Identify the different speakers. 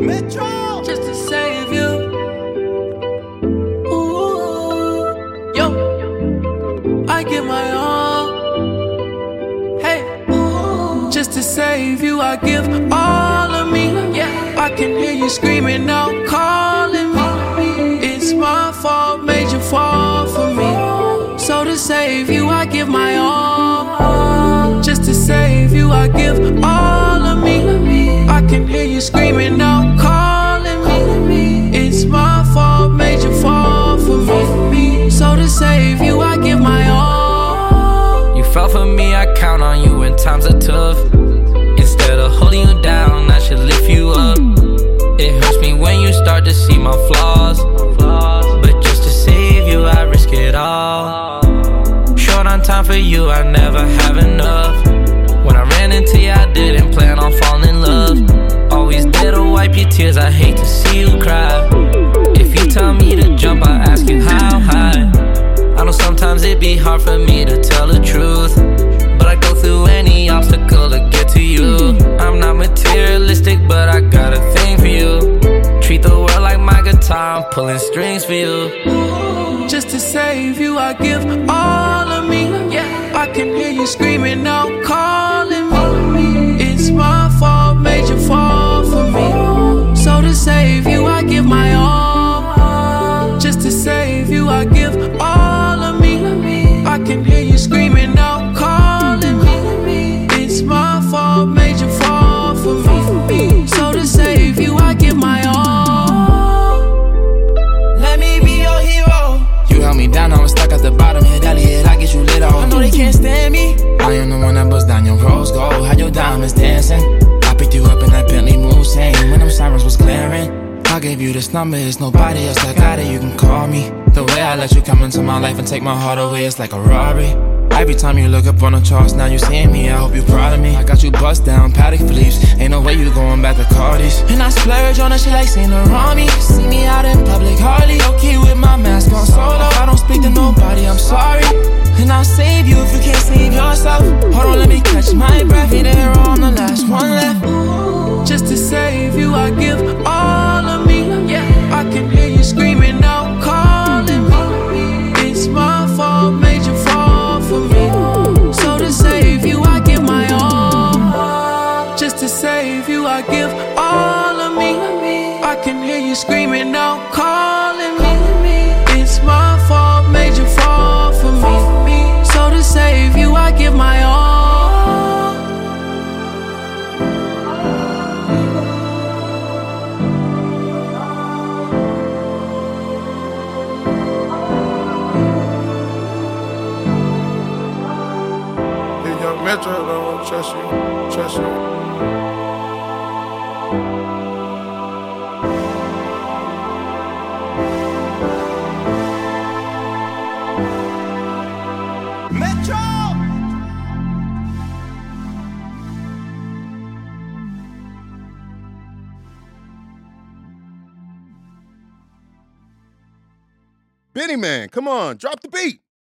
Speaker 1: Metro,
Speaker 2: just to save you. Ooh, yo, I give my all. Hey, ooh, just to save you, I give all of me. Yeah, I can hear you screaming out, calling me. It's my fault, made you fall for me. So to save you, I give my all. Just to save you, I give all of me. I can hear you screaming out, calling me. It's my fault, made you fall for me. So to save you, I give my all.
Speaker 3: You fell for me, I count on you when times are tough. Instead of holding you down, I should lift you up. It hurts me when you start to see my flaws, but just to save you, I risk it all. Short on time for you, I never have enough. When I ran into you, I didn't plan on falling in love. Always there to wipe your tears, I hate to see you cry. If you tell me to jump, I ask you how high. I know sometimes it be hard for me to tell the truth, but I go through any obstacle to get to you. I'm not materialistic, but I got a thing for you. Treat the world like my guitar, I'm pulling strings for you.
Speaker 2: Just to save you, I give all of me. Yeah, I can hear you screaming out, calling me. It's my fault, made you fall for me. So to save you, I give my all. Just to save you, I give all of me. I can hear you screaming out, calling me. It's my fault, made you fall for me. So to save you, I give my all.
Speaker 1: let me be your hero.
Speaker 4: You held me down, I was stuck at the bottom. Hit Elliot, I get you lit off.
Speaker 1: I know they can't stand me.
Speaker 4: I am the one that bust down your rose gold. Had your diamonds dancing. I picked you up in that Bentley Mulsanne when them sirens was glaring. I gave you this number, it's nobody else that got it. You can call me. The way I let you come into my life and take my heart away, it's like a robbery. Every time you look up on the charts, now you seeing me, I hope you proud of me. I got you bust down, Patek Philippe's. Ain't no way you going back to Cardi's. And I splurge on that shit like Saint Laurent. See me out in public, hardly okay with my mask on solo. I don't speak to nobody, I'm sorry. And I'll save you if you can't save yourself. Hold on, let me catch my breath. You're there on the last one left.
Speaker 2: Just to save you, I give all of me. Yeah, I can hear you screaming out, calling me. It's my fault, made you fall for me. So to save you, I give my all. Just to save you, I give all of me. I can hear you screaming out, calling me. It's my fault, made you fall for me. So to save you, I give my all.
Speaker 5: Young Metro don't trust you.
Speaker 1: Metro.
Speaker 6: Benny Man, come on, drop the beat.